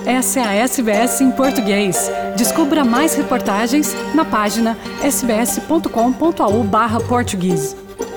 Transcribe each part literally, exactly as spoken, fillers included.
Essa é a S B S em português. Descubra mais reportagens na página sbs.com.au barra português.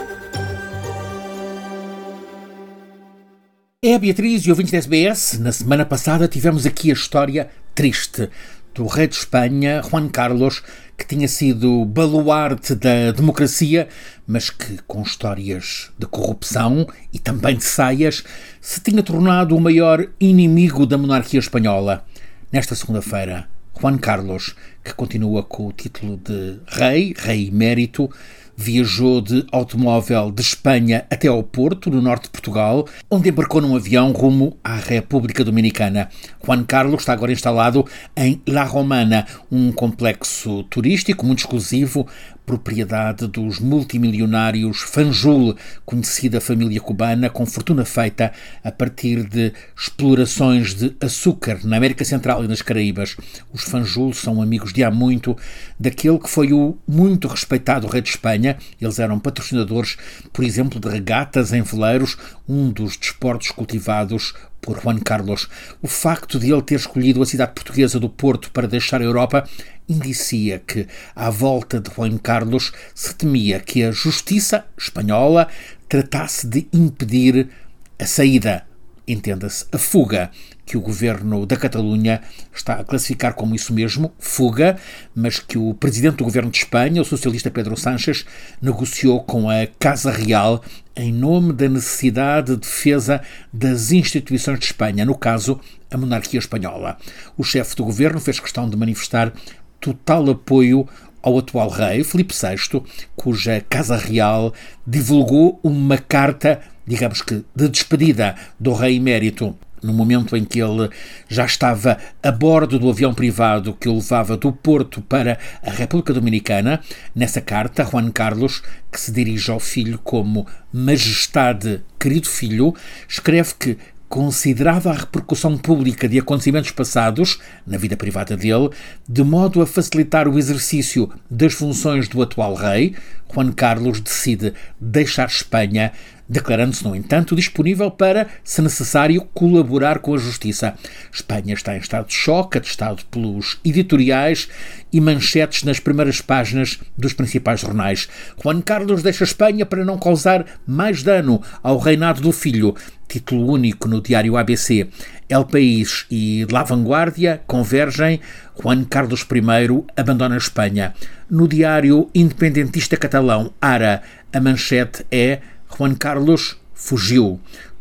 É a Beatriz e ouvintes da S B S. Na semana passada tivemos aqui a história triste do rei de Espanha, Juan Carlos, que tinha sido baluarte da democracia, mas que, com histórias de corrupção e também de saias, se tinha tornado o maior inimigo da monarquia espanhola. Nesta segunda-feira, Juan Carlos, que continua com o título de rei, rei emérito, viajou de automóvel de Espanha até ao Porto, no norte de Portugal, onde embarcou num avião rumo à República Dominicana. Juan Carlos está agora instalado em La Romana, um complexo turístico muito exclusivo, propriedade dos multimilionários Fanjul, conhecida família cubana com fortuna feita a partir de explorações de açúcar na América Central e nas Caraíbas. Os Fanjul são amigos de há muito daquele que foi o muito respeitado rei de Espanha. Eles eram patrocinadores, por exemplo, de regatas em veleiros, um dos desportos cultivados por Juan Carlos. O facto de ele ter escolhido a cidade portuguesa do Porto para deixar a Europa indicia que, à volta de Juan Carlos, se temia que a justiça espanhola tratasse de impedir a saída, entenda-se, a fuga, que o governo da Catalunha está a classificar como isso mesmo, fuga, mas que o presidente do governo de Espanha, o socialista Pedro Sánchez, negociou com a Casa Real em nome da necessidade de defesa das instituições de Espanha, no caso, a monarquia espanhola. O chefe do governo fez questão de manifestar total apoio ao atual rei, Filipe sexto, cuja Casa Real divulgou uma carta, digamos que, de despedida do rei emérito, no momento em que ele já estava a bordo do avião privado que o levava do Porto para a República Dominicana. Nessa carta, Juan Carlos, que se dirige ao filho como Majestade, querido filho, escreve que considerava a repercussão pública de acontecimentos passados, na vida privada dele, de modo a facilitar o exercício das funções do atual rei. Juan Carlos decide deixar Espanha, declarando-se, no entanto, disponível para, se necessário, colaborar com a justiça. Espanha está em estado de choque, atestado pelos editoriais e manchetes nas primeiras páginas dos principais jornais. Juan Carlos deixa Espanha para não causar mais dano ao reinado do filho. Título único no diário A B C. El País e La Vanguardia convergem. Juan Carlos I abandona Espanha. No diário independentista catalão Ara, a manchete é: Juan Carlos fugiu.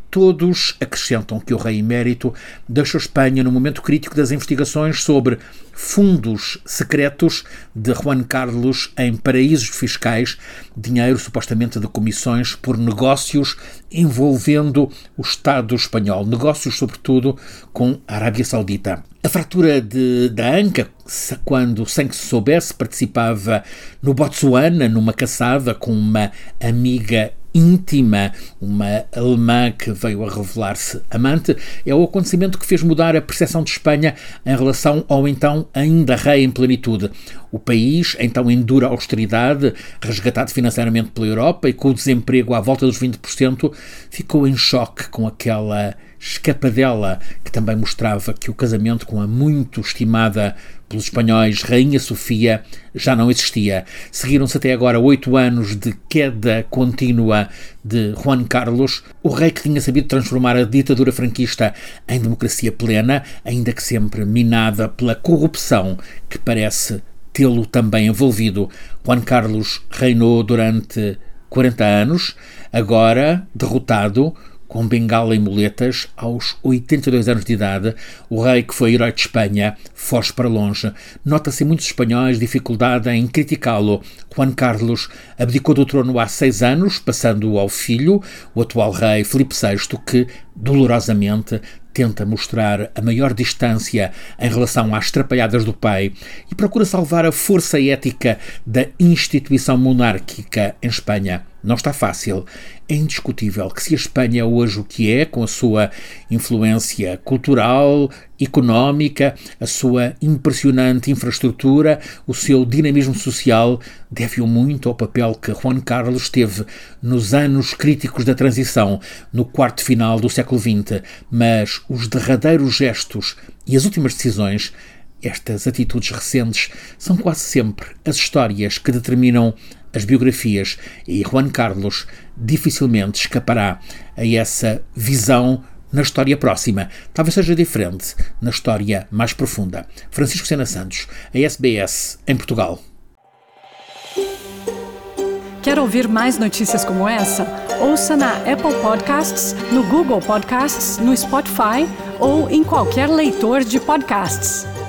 Todos acrescentam que o rei emérito deixou Espanha no momento crítico das investigações sobre fundos secretos de Juan Carlos em paraísos fiscais, dinheiro supostamente de comissões por negócios envolvendo o Estado espanhol, negócios sobretudo com a Arábia Saudita. A fratura de, da anca, quando, sem que se soubesse, participava no Botsuana, numa caçada com uma amiga íntima, uma alemã que veio a revelar-se amante, é o acontecimento que fez mudar a percepção de Espanha em relação ao então ainda rei em plenitude. O país, então em dura austeridade, resgatado financeiramente pela Europa e com o desemprego à volta dos vinte por cento, ficou em choque com aquela escapadela que também mostrava que o casamento com a muito estimada pelos espanhóis Rainha Sofia já não existia. Seguiram-se até agora oito anos de queda contínua de Juan Carlos, o rei que tinha sabido transformar a ditadura franquista em democracia plena, ainda que sempre minada pela corrupção que parece tê-lo também envolvido. Juan Carlos reinou durante quarenta anos, agora derrotado, com bengala e muletas, aos oitenta e dois anos de idade, o rei que foi herói de Espanha foge para longe. Nota-se em muitos espanhóis dificuldade em criticá-lo. Juan Carlos abdicou do trono há seis anos, passando-o ao filho, o atual rei Filipe sexto, que, dolorosamente, tenta mostrar a maior distância em relação às trapalhadas do pai e procura salvar a força ética da instituição monárquica em Espanha. Não está fácil. É indiscutível que se a Espanha é hoje o que é, com a sua influência cultural, económica, a sua impressionante infraestrutura, o seu dinamismo social, deve-o muito ao papel que Juan Carlos teve nos anos críticos da transição, no quarto final do século vinte, mas os derradeiros gestos e as últimas decisões, estas atitudes recentes, são quase sempre as histórias que determinam as biografias, e Juan Carlos dificilmente escapará a essa visão na história próxima. Talvez seja diferente na história mais profunda. Francisco Sena Santos, a S B S em Portugal. Quer ouvir mais notícias como essa? Ouça na Apple Podcasts, no Google Podcasts, no Spotify ou em qualquer leitor de podcasts.